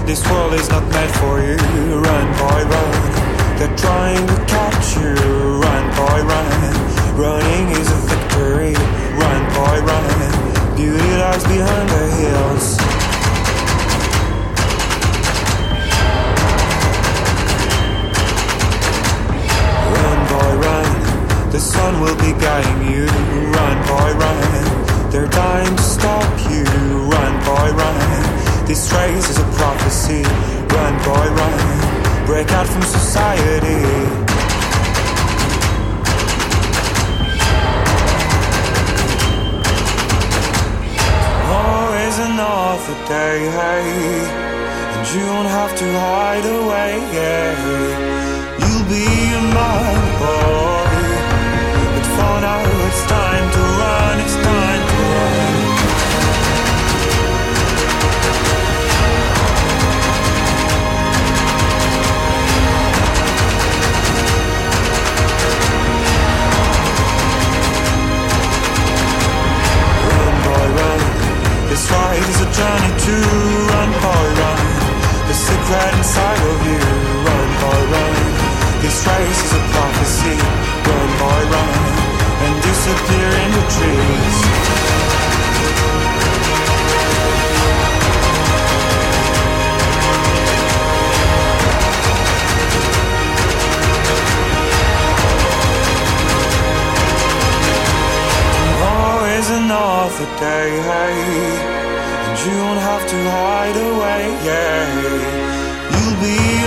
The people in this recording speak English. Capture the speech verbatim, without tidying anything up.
This world is not meant for you. Run, boy, run. They're trying to catch you. Run, boy, run. Running is a victory. Run, boy, run. Beauty lies behind the hills. Run, boy, run. The sun will be guiding you. Run, boy, run. They're dying to stop you. Run, boy, run. This race is a prophecy. Run, boy, run. Break out from society. Always another day, hey, and you don't have to hide away, yeah. You'll be a man, boy, but for now it's time to run, it's time to run. This ride is a journey to run, boy, run. The secret inside of you, run, boy, run. This race is a prophecy, run, boy, run. And disappear in the trees. Always another day, hey, and you don't have to hide away, yeah. You'll be